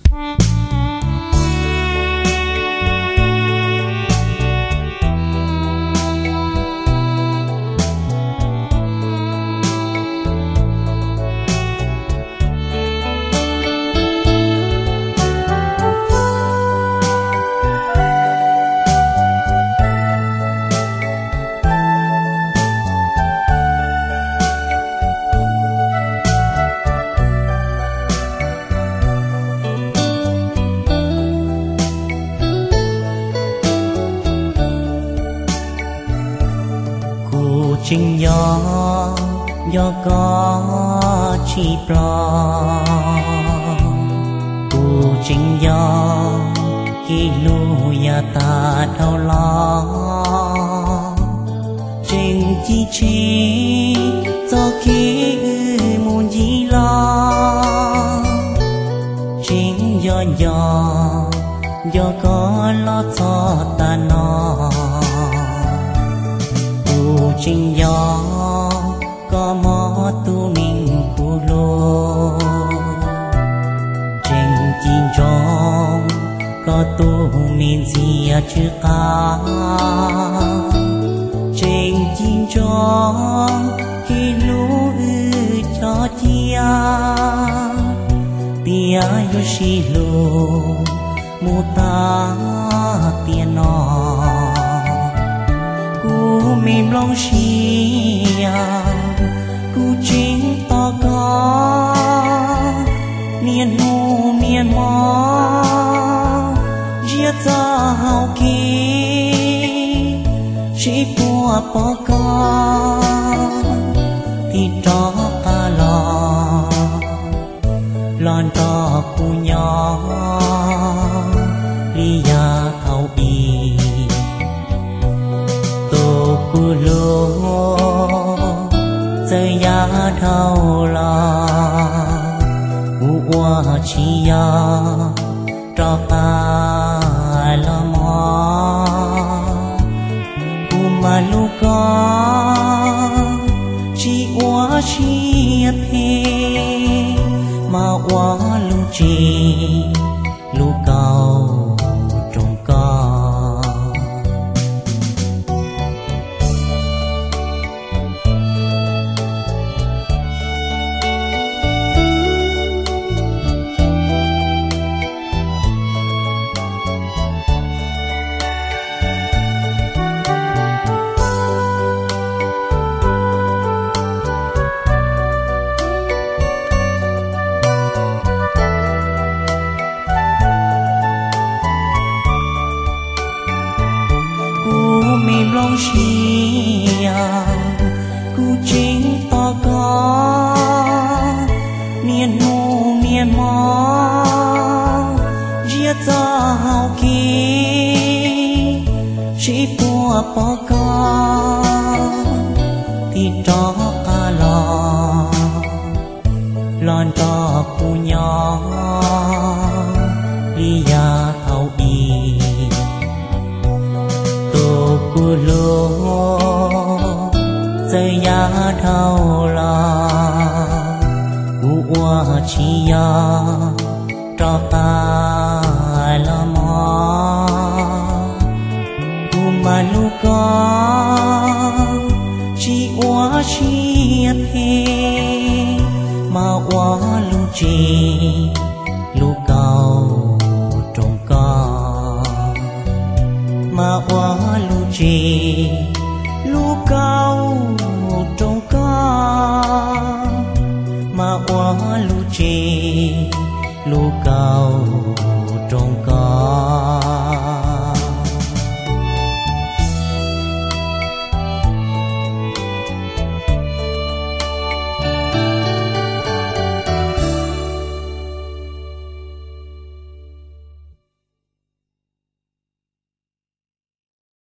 Chính do có chi pro cụ chính do khi lu ya ta thao lo chính chi do khi muốn gì lo chính do có lo cho ta nó chính do có mò tu mình cu lô chính chín trong có tu mình gì chưa cả chính chín trong khi lũ cho tia yoshi lô mu ta tiền nó cú mềm lòng xia cú chính to có miền nu miền mò giết ra hào kỳ chỉ bùa bỏ có thì cho cả lon to cú nhỏ lia thâu y cu lô giờ ya thâu la u hoa chi ya cho ta la mò cu ma lu có chi hoa chi thế mà hoa lu chi lu cao trong cao mềm lòng xia cú chính to có miền nu miền mò giết ra hào kỳ chỉ bùa bỏ có thì cho cả lon to cú nhỏ lia thâu y cu lô giờ ya thâu la u hoa chi ya cho ta la mò cu ma lu có chi hoa chi thế mà hoa lu chi lu cao trong cao mà hoa lu chi lu cao trong cao mà hoa lu chi lu cao